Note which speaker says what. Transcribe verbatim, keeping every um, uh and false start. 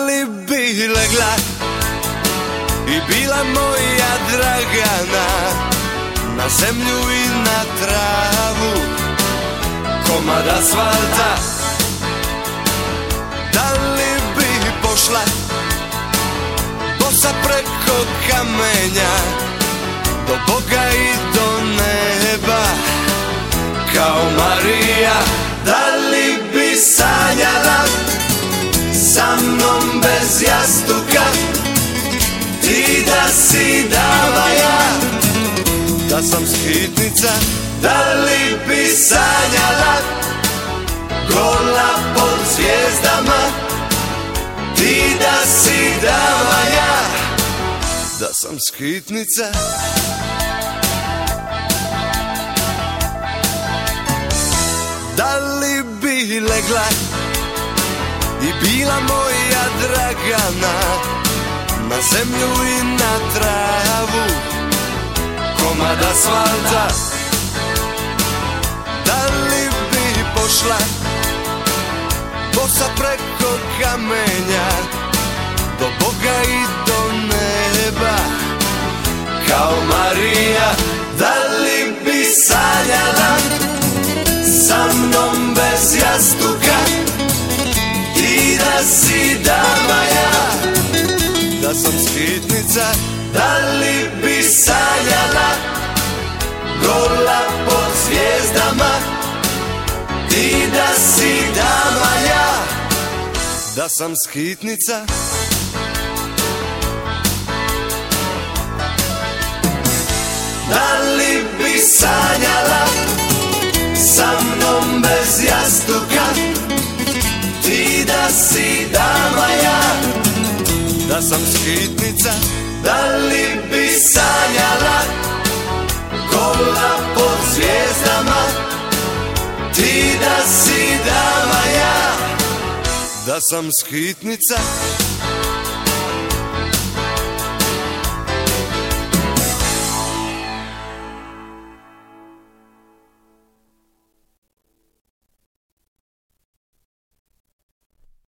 Speaker 1: li bi legla i bila moja Dragana na zemlju i na travu, komad asfalta? Da li bi pošla bosa preko kamenja do Boga i do neba kao Marija? Da li bi sanjala sa mnom bez jastuka, ti da si dama, ja da sam skitnica? Da li bi sanjala gola pod zvijezdama, ti da si dama, ja da sam skitnica? Da li bi legla i bila moja Dragana na zemlju i na travu, komad asfalta? Da li bi pošla bosa preko kamenja do Boga i do neba kao Marija? Da li bi sanjala sa mnom bez jastuka, ti da si dama, ja da sam skitnica? Da li bi sanjala gola pod zvijezdama, ti da si dama, ja da sam skitnica? Da li bi sanjala sa mnom bez jastuka, ti da si dama, ja da sam skitnica? Da li bi sanjala gola pod zvijezdama, ti da si dama, ja da sam skitnica?